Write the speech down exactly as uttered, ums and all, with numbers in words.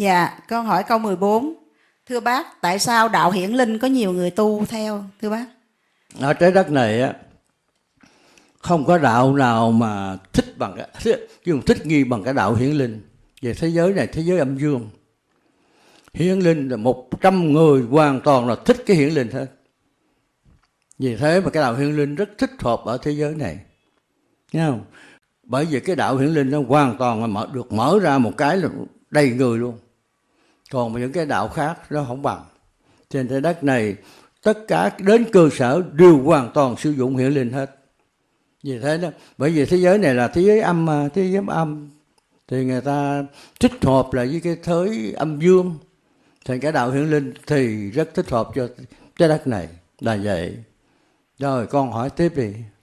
Dạ, con hỏi câu mười bốn. Thưa bác, tại sao đạo hiển linh có nhiều người tu theo, thưa bác? Ở trái đất này á, không có đạo nào mà thích bằng cái, chứ không thích nghi bằng cái đạo hiển linh. Về thế giới này, thế giới âm dương, hiển linh là một trăm người hoàn toàn là thích cái hiển linh hết. Vì thế mà cái đạo hiển linh rất thích hợp ở thế giới này, nghe không? Bởi vì cái đạo hiển linh nó hoàn toàn là mở, được mở ra một cái là đầy người luôn. Còn những cái đạo khác nó không bằng. Trên trái đất này tất cả đến cơ sở đều hoàn toàn sử dụng hiển linh hết. Vì thế đó, bởi vì thế giới này là thế giới âm mà, thế giới âm thì người ta thích hợp lại với cái thế âm dương. Thành cái đạo hiển linh thì rất thích hợp cho trái đất này là vậy. Rồi con hỏi tiếp đi.